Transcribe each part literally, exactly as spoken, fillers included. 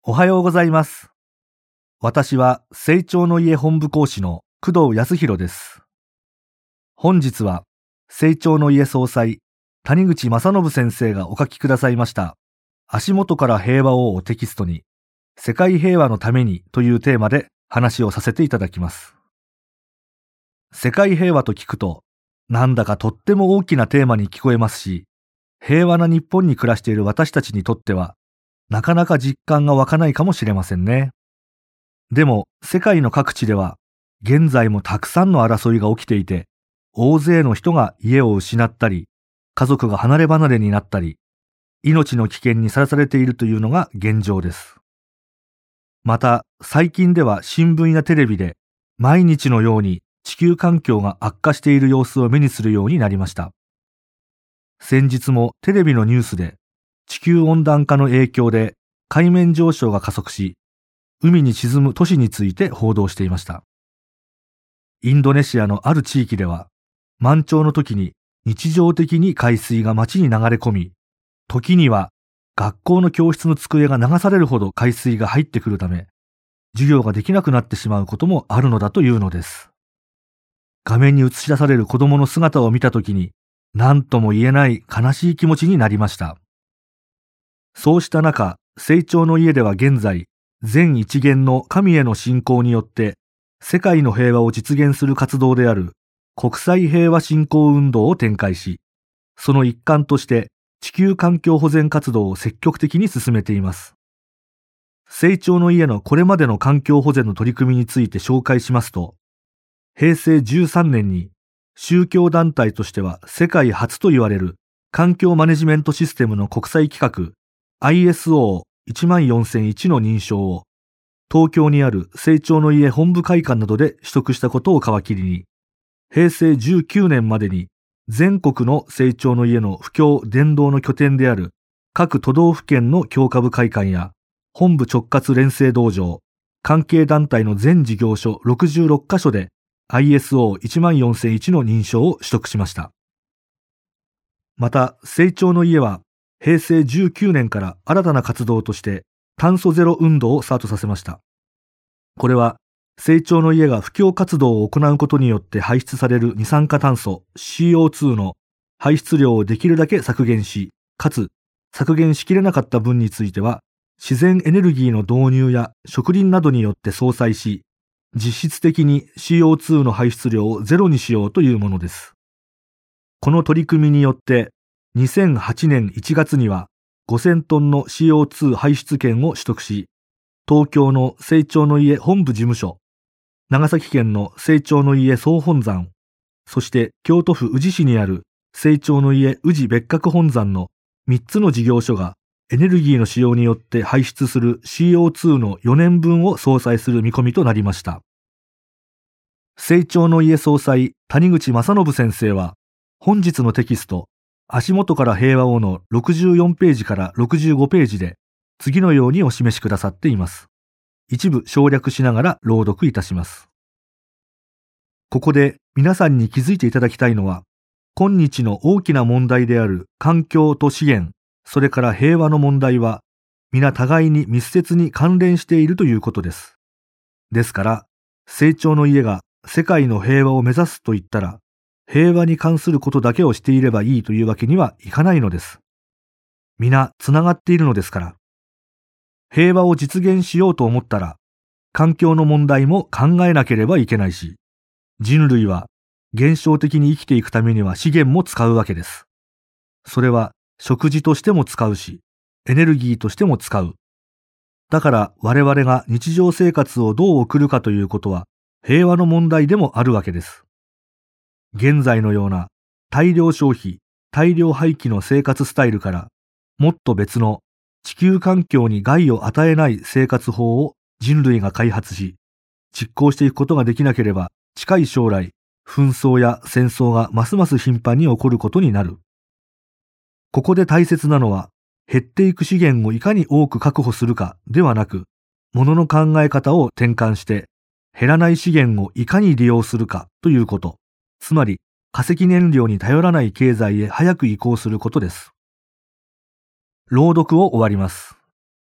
おはようございます。私は成長の家本部講師の工藤康弘です。本日は成長の家総裁谷口正信先生がお書きくださいました足元から平和ををテキストに世界平和のためにというテーマで話をさせていただきます。世界平和と聞くとなんだかとっても大きなテーマに聞こえますし、平和な日本に暮らしている私たちにとってはなかなか実感が湧かないかもしれませんね。でも世界の各地では現在もたくさんの争いが起きていて、大勢の人が家を失ったり、家族が離れ離れになったり、命の危険にさらされているというのが現状です。また最近では新聞やテレビで毎日のように地球環境が悪化している様子を目にするようになりました。先日もテレビのニュースで地球温暖化の影響で海面上昇が加速し、海に沈む都市について報道していました。インドネシアのある地域では、満潮の時に日常的に海水が街に流れ込み、時には学校の教室の机が流されるほど海水が入ってくるため、授業ができなくなってしまうこともあるのだというのです。画面に映し出される子供の姿を見た時に、何とも言えない悲しい気持ちになりました。そうした中、成長の家では現在、全一元の神への信仰によって、世界の平和を実現する活動である国際平和振興運動を展開し、その一環として地球環境保全活動を積極的に進めています。成長の家のこれまでの環境保全の取り組みについて紹介しますと、へいせいじゅうさんねんに宗教団体としては世界初と言われる環境マネジメントシステムの国際規格アイエスオーいちまんよんせんいち の認証を東京にある成長の家本部会館などで取得したことを皮切りに、へいせいじゅうきゅうねんまでに全国の成長の家の布教伝道の拠点である各都道府県の教科部会館や本部直轄連成道場、関係団体の全事業所ろくじゅうろっかしょで アイエスオーいちまんよんせんいち の認証を取得しました。また、成長の家はへいせいじゅうきゅうねんから新たな活動として炭素ゼロ運動をスタートさせました。これは成長の家が布教活動を行うことによって排出される二酸化炭素 シーオーツー の排出量をできるだけ削減し、かつ削減しきれなかった分については自然エネルギーの導入や植林などによって相殺し、実質的に シーオーツー の排出量をゼロにしようというものです。この取り組みによってにせんはちねんいちがつにはごせんトンの シーオーツー 排出権を取得し、東京の成長の家本部事務所、長崎県の成長の家総本山、そして京都府宇治市にある成長の家宇治別格本山のみっつの事業所がエネルギーの使用によって排出する シーオーツー のよねんぶんを相殺する見込みとなりました。成長の家総裁谷口正信先生は本日のテキスト足元から平和をのろくじゅうよんページからろくじゅうごページで次のようにお示しくださっています。一部省略しながら朗読いたします。ここで皆さんに気づいていただきたいのは、今日の大きな問題である環境と資源、それから平和の問題は、皆互いに密接に関連しているということです。ですから、成長の家が世界の平和を目指すと言ったら、平和に関することだけをしていればいいというわけにはいかないのです。皆つながっているのですから。平和を実現しようと思ったら、環境の問題も考えなければいけないし、人類は現象的に生きていくためには資源も使うわけです。それは食事としても使うし、エネルギーとしても使う。だから我々が日常生活をどう送るかということは平和の問題でもあるわけです。現在のような大量消費、大量廃棄の生活スタイルから、もっと別の地球環境に害を与えない生活法を人類が開発し、実行していくことができなければ、近い将来、紛争や戦争がますます頻繁に起こることになる。ここで大切なのは、減っていく資源をいかに多く確保するかではなく、物の考え方を転換して、減らない資源をいかに利用するかということ。つまり、化石燃料に頼らない経済へ早く移行することです。朗読を終わります。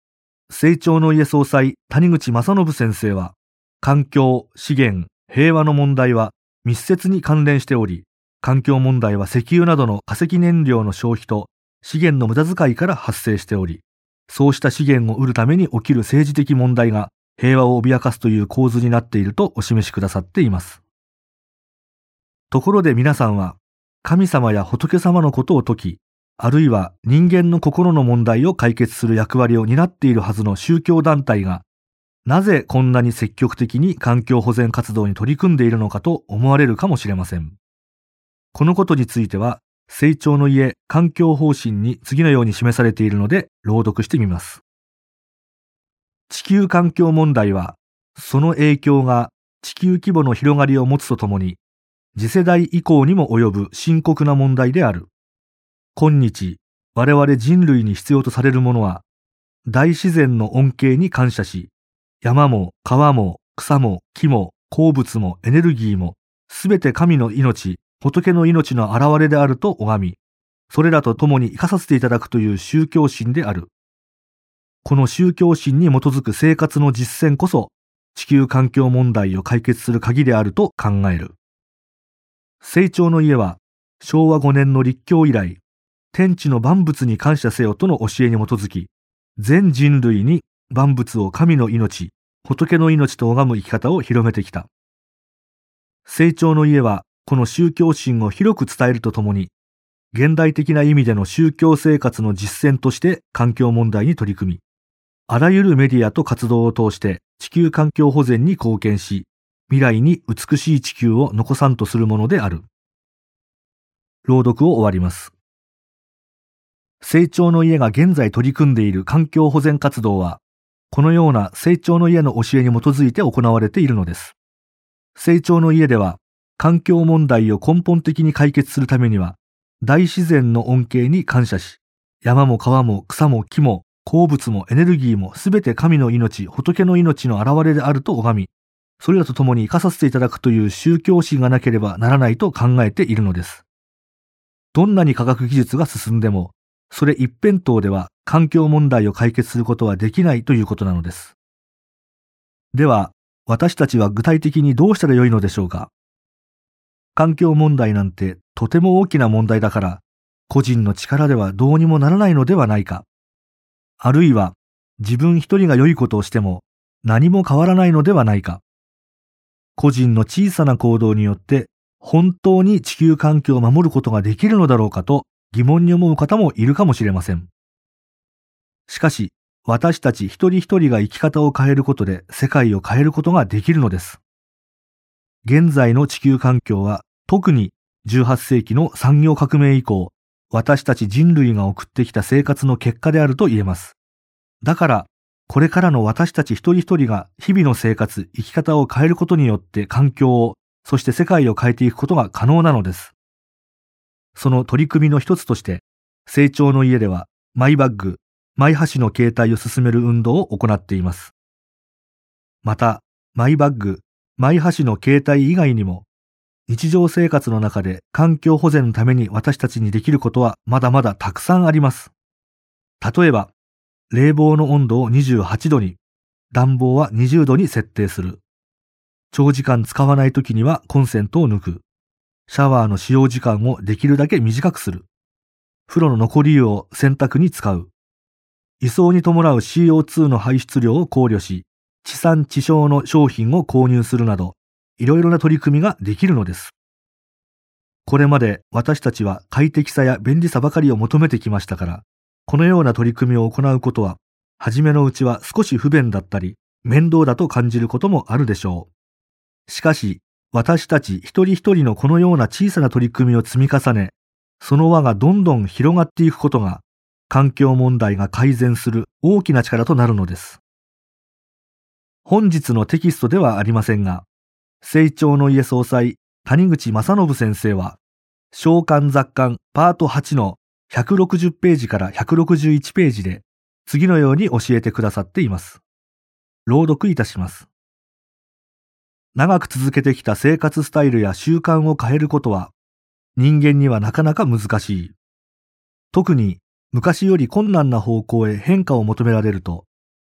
成長の家総裁谷口正信先生は、環境、資源、平和の問題は密接に関連しており、環境問題は石油などの化石燃料の消費と資源の無駄遣いから発生しており、そうした資源を売るために起きる政治的問題が平和を脅かすという構図になっているとお示しくださっています。ところで皆さんは、神様や仏様のことを説き、あるいは人間の心の問題を解決する役割を担っているはずの宗教団体が、なぜこんなに積極的に環境保全活動に取り組んでいるのかと思われるかもしれません。このことについては、成長の家環境方針に次のように示されているので朗読してみます。地球環境問題は、その影響が地球規模の広がりを持つとともに、次世代以降にも及ぶ深刻な問題である。今日、我々人類に必要とされるものは、大自然の恩恵に感謝し、山も川も草も木も鉱物もエネルギーも、すべて神の命、仏の命の現れであると拝み、それらと共に生かさせていただくという宗教心である。この宗教心に基づく生活の実践こそ、地球環境問題を解決する鍵であると考える。成長の家は、しょうわごねんの立教以来、天地の万物に感謝せよとの教えに基づき、全人類に万物を神の命、仏の命と拝む生き方を広めてきた。成長の家は、この宗教心を広く伝えるとともに、現代的な意味での宗教生活の実践として環境問題に取り組み、あらゆるメディアと活動を通して地球環境保全に貢献し、未来に美しい地球を残さんとするものである。朗読を終わります。成長の家が現在取り組んでいる環境保全活動は、このような成長の家の教えに基づいて行われているのです。成長の家では、環境問題を根本的に解決するためには、大自然の恩恵に感謝し、山も川も草も木も鉱物もエネルギーもすべて神の命、仏の命の現れであると拝み、それらと共に生かさせていただくという宗教心がなければならないと考えているのです。どんなに科学技術が進んでも、それ一辺倒では環境問題を解決することはできないということなのです。では、私たちは具体的にどうしたらよいのでしょうか。環境問題なんてとても大きな問題だから、個人の力ではどうにもならないのではないか。あるいは、自分一人が良いことをしても何も変わらないのではないか。個人の小さな行動によって本当に地球環境を守ることができるのだろうかと疑問に思う方もいるかもしれません。しかし、私たち一人一人が生き方を変えることで世界を変えることができるのです。現在の地球環境は特にじゅうはっせいきの産業革命以降、私たち人類が送ってきた生活の結果であると言えます。だから、これからの私たち一人一人が日々の生活、生き方を変えることによって環境を、そして世界を変えていくことが可能なのです。その取り組みの一つとして、成長の家ではマイバッグ、マイ箸の携帯を進める運動を行っています。また、マイバッグ、マイ箸の携帯以外にも、日常生活の中で環境保全のために私たちにできることはまだまだたくさんあります。例えば、冷房の温度をにじゅうはちどに、暖房はにじゅうどに設定する。長時間使わないときにはコンセントを抜く。シャワーの使用時間をできるだけ短くする。風呂の残り湯を洗濯に使う。移送に伴う シーオーツー の排出量を考慮し、地産地消の商品を購入するなど、いろいろな取り組みができるのです。これまで私たちは快適さや便利さばかりを求めてきましたから、このような取り組みを行うことは、初めのうちは少し不便だったり、面倒だと感じることもあるでしょう。しかし、私たち一人一人のこのような小さな取り組みを積み重ね、その輪がどんどん広がっていくことが、環境問題が改善する大きな力となるのです。本日のテキストではありませんが、成長の家総裁、谷口正信先生は、召喚雑感パートはちのひゃくろくじゅうページからひゃくろくじゅういちページで、次のように教えてくださっています。朗読いたします。長く続けてきた生活スタイルや習慣を変えることは、人間にはなかなか難しい。特に昔より困難な方向へ変化を求められると、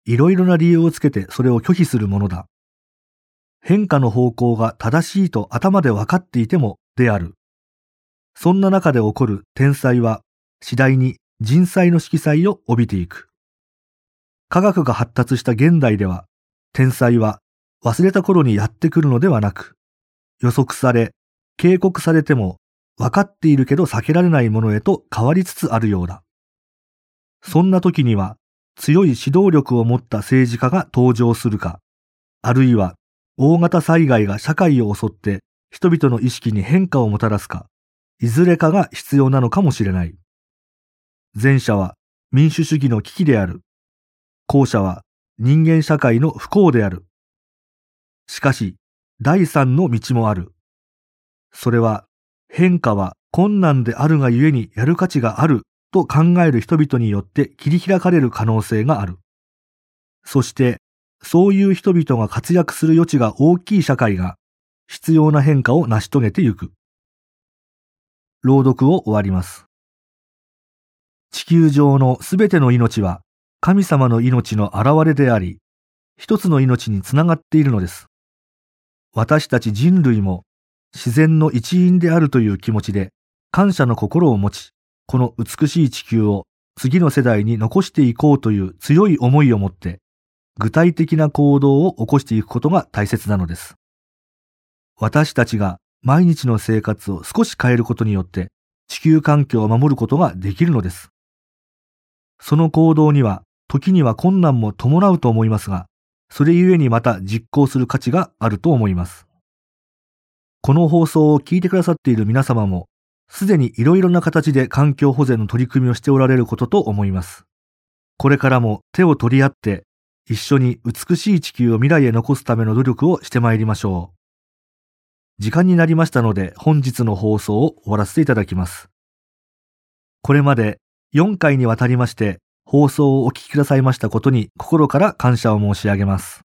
いろいろな理由をつけてそれを拒否するものだ。変化の方向が正しいと頭で分かっていてもである。そんな中で起こる天災は次第に人災の色彩を帯びていく。科学が発達した現代では、天災は忘れた頃にやってくるのではなく、予測され、警告されても分かっているけど避けられないものへと変わりつつあるようだ。そんな時には強い指導力を持った政治家が登場するか、あるいは大型災害が社会を襲って人々の意識に変化をもたらすか、いずれかが必要なのかもしれない。前者は民主主義の危機である。後者は人間社会の不幸である。しかし、第三の道もある。それは、変化は困難であるがゆえにやる価値があると考える人々によって切り開かれる可能性がある。そして、そういう人々が活躍する余地が大きい社会が必要な変化を成し遂げてゆく。朗読を終わります。地球上のすべての命は神様の命の現れであり、一つの命につながっているのです。私たち人類も自然の一員であるという気持ちで感謝の心を持ち、この美しい地球を次の世代に残していこうという強い思いを持って、具体的な行動を起こしていくことが大切なのです。私たちが毎日の生活を少し変えることによって地球環境を守ることができるのです。その行動には時には困難も伴うと思いますが、それゆえにまた実行する価値があると思います。この放送を聞いてくださっている皆様も、すでにいろいろな形で環境保全の取り組みをしておられることと思います。これからも手を取り合って、一緒に美しい地球を未来へ残すための努力をしてまいりましょう。時間になりましたので、本日の放送を終わらせていただきます。これまでよんかいにわたりまして、放送をお聞きくださいましたことに心から感謝を申し上げます。